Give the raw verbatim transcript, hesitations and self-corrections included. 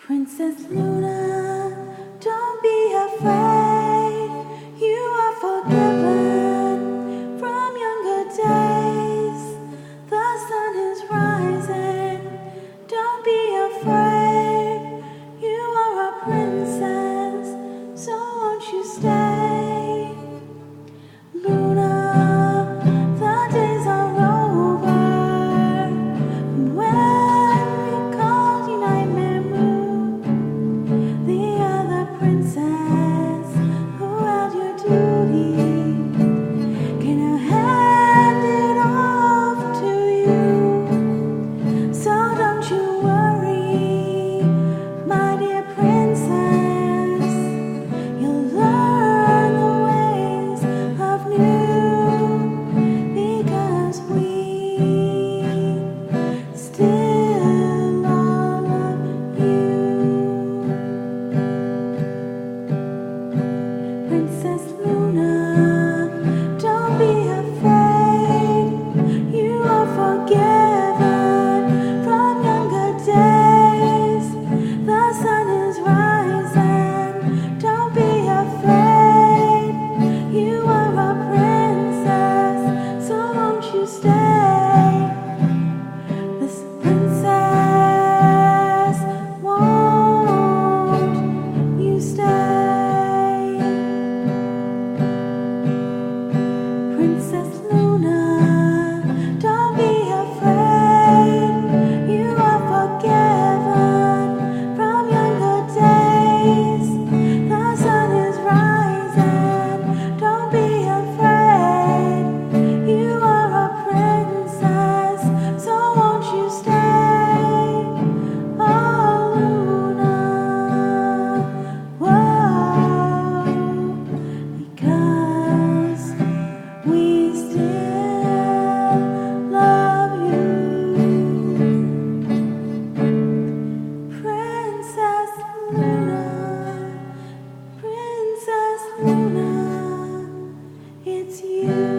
Princess Luna, don't be afraid. You are forgiven from younger days. The sun is rising. Don't be afraid. You are a princess, so won't you stay? Luna, the days are over. When we called you Nightmare Moon, the other princess who held your duty, can I hand it off to you? So don't you worry, my dear princess, you'll learn the ways of new, because we still all love you. Princess Luna, don't be afraid. You are forgiven from younger days. The sun is rising. Don't be afraid. You are a princess, so won't you stay? This princess, won't you stay? Princess Luna, don't be afraid. You are forgiven from younger days. The sun is rising. Don't be afraid. You are a princess, so won't you stay? Oh, Luna, whoa, because we still love you. Princess Luna, Princess Luna, it's you.